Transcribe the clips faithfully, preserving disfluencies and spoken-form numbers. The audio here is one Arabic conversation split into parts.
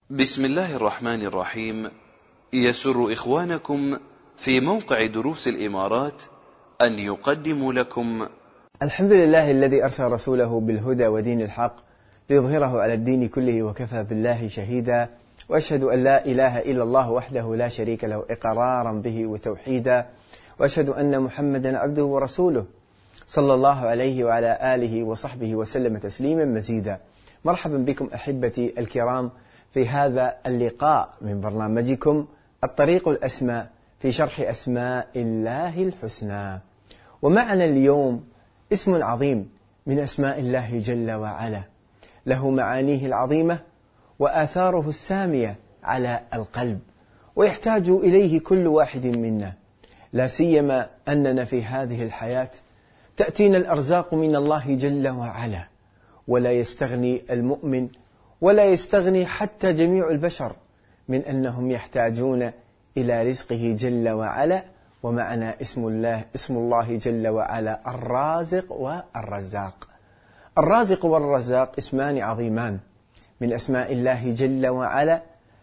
بسم الله الرحمن الرحيم. يسر إخوانكم في موقع دروس الإمارات أن يقدموا لكم الحمد لله الذي أرسل رسوله بالهدى ودين الحق ليظهره على الدين كله وكفى بالله شهيدا، وأشهد أن لا إله إلا الله وحده لا شريك له إقرارا به وتوحيدا، وأشهد أن محمدا عبده ورسوله صلى الله عليه وعلى آله وصحبه وسلم تسليما مزيدا. مرحبا بكم أحبتي الكرام في هذا اللقاء من برنامجكم الطريق الأسمى في شرح أسماء الله الحسنى. ومعنا اليوم اسم عظيم من أسماء الله جل وعلا، له معانيه العظيمة وآثاره السامية على القلب، ويحتاج إليه كل واحد منا، لا سيما أننا في هذه الحياة تأتينا الأرزاق من الله جل وعلا، ولا يستغني المؤمن ولا يستغني حتى جميع البشر من أنهم يحتاجون إلى رزقه جل وعلا. ومعنا اسم الله اسم الله جل وعلا الرازق والرزاق. الرازق والرزاق اسمان عظيمان من أسماء الله جل وعلا،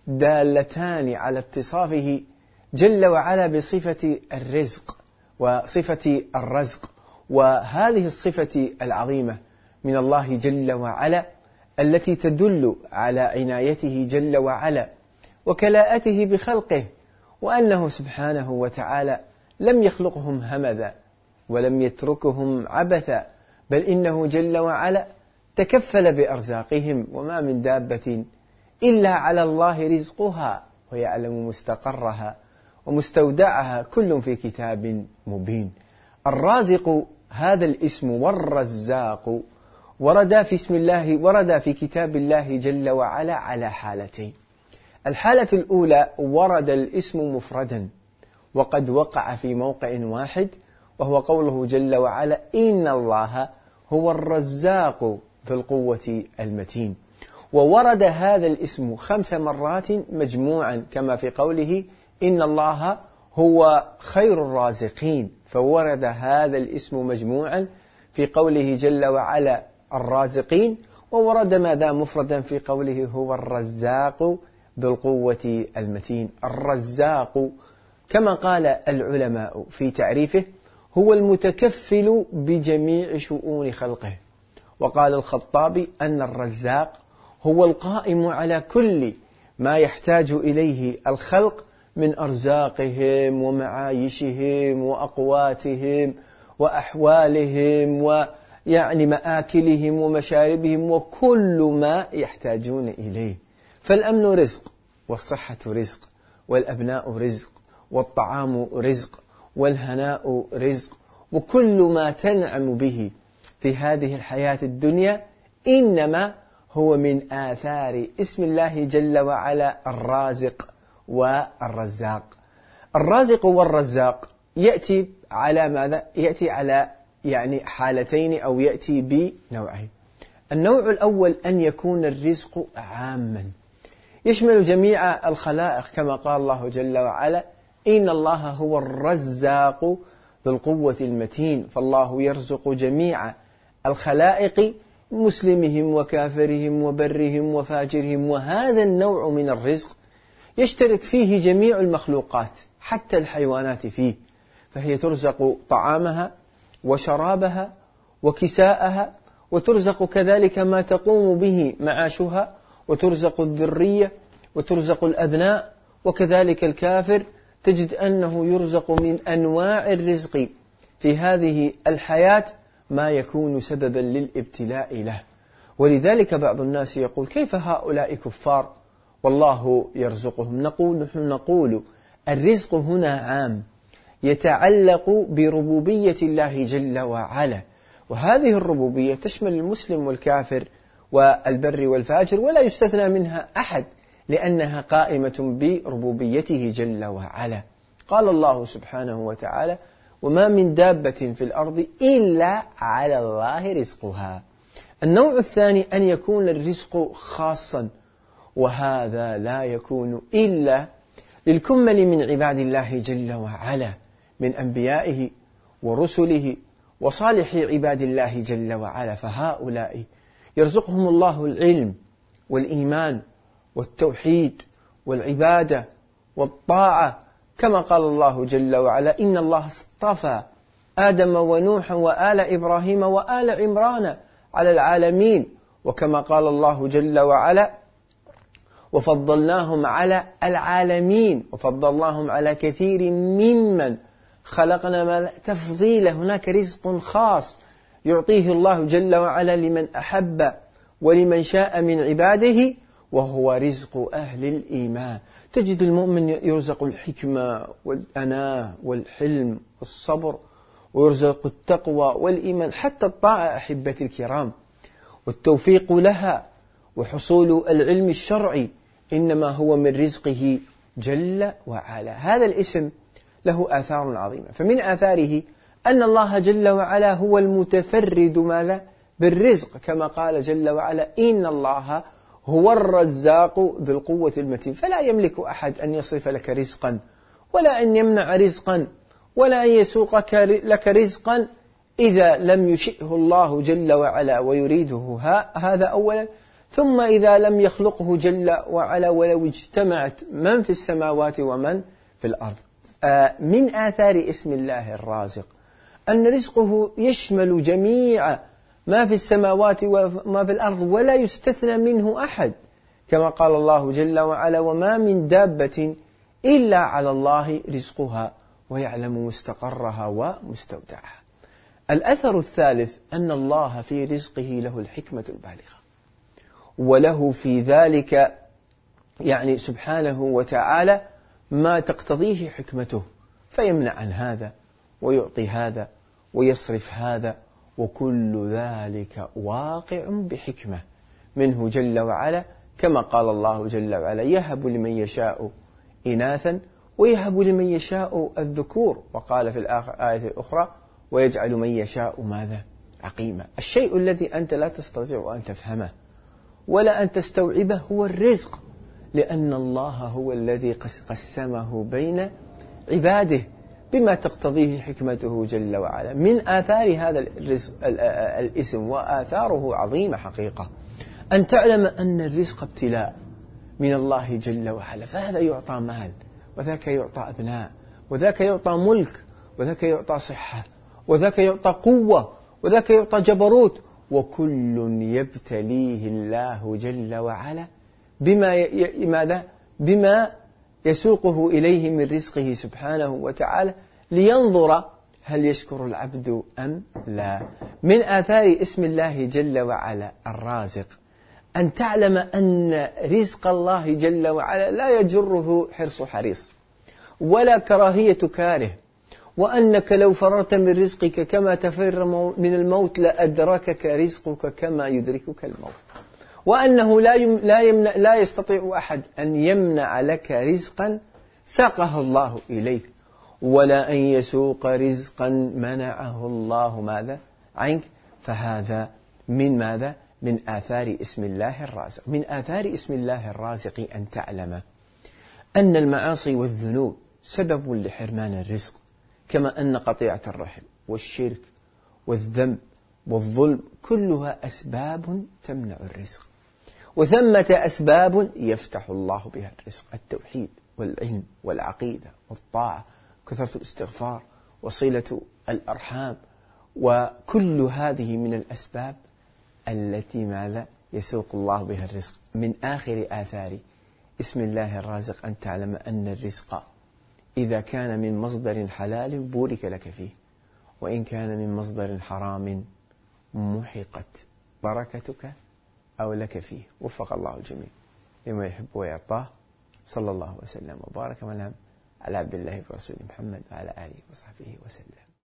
دالتان على اتصافه جل وعلا بصفة الرزق وصفة الرزق. وهذه الصفة العظيمة من الله جل وعلا التي تدل على عنايته جل وعلا وكلاءته بخلقه، وأنه سبحانه وتعالى لم يخلقهم همذا ولم يتركهم عبثا، بل إنه جل وعلا تكفل بأرزاقهم، وما من دابة إلا على الله رزقها ويعلم مستقرها ومستودعها كل في كتاب مبين. الرازق هذا الاسم والرزاق ورد في اسم الله ورد في كتاب الله جل وعلا على حالتين. الحالة الأولى ورد الاسم مفردا وقد وقع في موقع واحد، وهو قوله جل وعلا إن الله هو الرزاق ذو القوة المتين. وورد هذا الاسم خمس مرات مجموعا كما في قوله إن الله هو خير الرازقين، فورد هذا الاسم مجموعا في قوله جل وعلا الرازقين، وورد ما دام مفردا في قوله هو الرزاق ذو القوة المتين. الرزاق كما قال العلماء في تعريفه هو المتكفل بجميع شؤون خلقه. وقال الخطابي أن الرزاق هو القائم على كل ما يحتاج إليه الخلق من أرزاقهم ومعايشهم وأقواتهم وأحوالهم ويعني مآكلهم ومشاربهم وكل ما يحتاجون إليه. فالأمن رزق، والصحة رزق، والأبناء رزق، والطعام رزق، والهناء رزق، وكل ما تنعم به في هذه الحياة الدنيا إنما هو من آثار اسم الله جل وعلا الرازق والرزاق. الرازق والرزاق يأتي على ماذا؟ يأتي على يعني حالتين أو يأتي بنوعين. النوع الأول أن يكون الرزق عاما يشمل جميع الخلائق كما قال الله جل وعلا إن الله هو الرزاق ذو القوة المتين، فالله يرزق جميع الخلائق مسلمهم وكافرهم وبرهم وفاجرهم. وهذا النوع من الرزق يشترك فيه جميع المخلوقات حتى الحيوانات فيه، فهي ترزق طعامها وشرابها وكساءها، وترزق كذلك ما تقوم به معاشها، وترزق الذرية وترزق الأبناء. وكذلك الكافر تجد أنه يرزق من أنواع الرزق في هذه الحياة ما يكون سببا للابتلاء له. ولذلك بعض الناس يقول كيف هؤلاء كفار والله يرزقهم؟ نقول نحن نقول الرزق هنا عام يتعلق بربوبية الله جل وعلا، وهذه الربوبية تشمل المسلم والكافر والبر والفاجر ولا يستثنى منها أحد، لأنها قائمة بربوبيته جل وعلا. قال الله سبحانه وتعالى وما من دابة في الأرض إلا على الله رزقها. النوع الثاني أن يكون الرزق خاصا، وهذا لا يكون إلا للكمل من عباد الله جل وعلا من أنبيائه ورسله وصالح عباد الله جل وعلا، فهؤلاء يرزقهم الله العلم والإيمان والتوحيد والعبادة والطاعة، كما قال الله جل وعلا: إن الله اصطفى آدم ونوحا وآل إبراهيم وآل عمران على العالمين، وكما قال الله جل وعلا: وفضلناهم على العالمين، وفضلناهم على كثير ممن خلقنا تفضيلا. هناك رزق خاص يعطيه الله جل وعلا لمن أحب ولمن شاء من عباده، وهو رزق أهل الإيمان. تجد المؤمن يرزق الحكمة والأناة والحلم والصبر، ويرزق التقوى والإيمان، حتى الطاعة أحبتي الكرام، والتوفيق لها وحصول العلم الشرعي إنما هو من رزقه جل وعلا. هذا الاسم له آثار عظيمة، فمن آثاره أن الله جل وعلا هو المتفرد ماذا؟ بالرزق، كما قال جل وعلا: إن الله هو الرزاق ذو القوة المتين. فلا يملك أحد أن يصرف لك رزقا، ولا أن يمنع رزقا، ولا أن يسوقك لك رزقا إذا لم يشئه الله جل وعلا ويريده. هذا أولا. ثم إذا لم يخلقه جل وعلا ولو اجتمعت من في السماوات ومن في الأرض. من آثار اسم الله الرازق أن رزقه يشمل جميع ما في السماوات وما في الأرض، ولا يستثنى منه أحد، كما قال الله جل وعلا: وما من دابة إلا على الله رزقها ويعلم مستقرها ومستودعها. الأثر الثالث أن الله في رزقه له الحكمة البالغة، وله في ذلك يعني سبحانه وتعالى ما تقتضيه حكمته، فيمنع عن هذا ويعطي هذا ويصرف هذا، وكل ذلك واقع بحكمة منه جل وعلا، كما قال الله جل وعلا: يهب لمن يشاء إناثا ويهب لمن يشاء الذكور، وقال في الآية الأخرى: ويجعل من يشاء ماذا؟ عقيما. الشيء الذي أنت لا تستطيع أن تفهمه ولا أن تستوعبه هو الرزق، لأن الله هو الذي قسمه بين عباده بما تقتضيه حكمته جل وعلا. من آثار هذا الرزق الاسم، وآثاره عظيمة حقيقة، أن تعلم أن الرزق ابتلاء من الله جل وعلا، فهذا يعطى مال، وذاك يعطى أبناء، وذاك يعطى ملك، وذاك يعطى صحة، وذاك يعطى قوة، وذاك يعطى جبروت، وكل يبتليه الله جل وعلا بما ي... ماذا؟ بما يسوقه إليه من رزقه سبحانه وتعالى، لينظر هل يشكر العبد أم لا. من آثار اسم الله جل وعلا الرازق أن تعلم أن رزق الله جل وعلا لا يجره حرص حريص ولا كراهية كاره، وأنك لو فررت من رزقك كما تفر من الموت لأدركك رزقك كما يدركك الموت، وأنه لا لا يمنع لا يستطيع أحد أن يمنع لك رزقا ساقه الله إليك، ولا أن يسوق رزقا منعه الله ماذا عنك. فهذا من ماذا؟ من آثار اسم الله الرازق. من آثار اسم الله الرازق أن تعلم أن المعاصي والذنوب سبب لحرمان الرزق، كما أن قطيعة الرحم والشرك والذنب والظلم كلها أسباب تمنع الرزق، وثمة أسباب يفتح الله بها الرزق: التوحيد والعلم والعقيدة والطاعة، كثرة الاستغفار وصلة الأرحام، وكل هذه من الأسباب التي ماذا يسوق الله بها الرزق. من آخر آثار اسم الله الرازق أن تعلم أن الرزق إذا كان من مصدر حلال بورك لك فيه، وإن كان من مصدر حرام محقت بركتك أو لك فيه. وفق الله الجميع لما يحب ويرضاه. صلى الله وسلم وبارك ونعم على عبد الله ورسوله محمد وعلى آله وصحبه وسلم.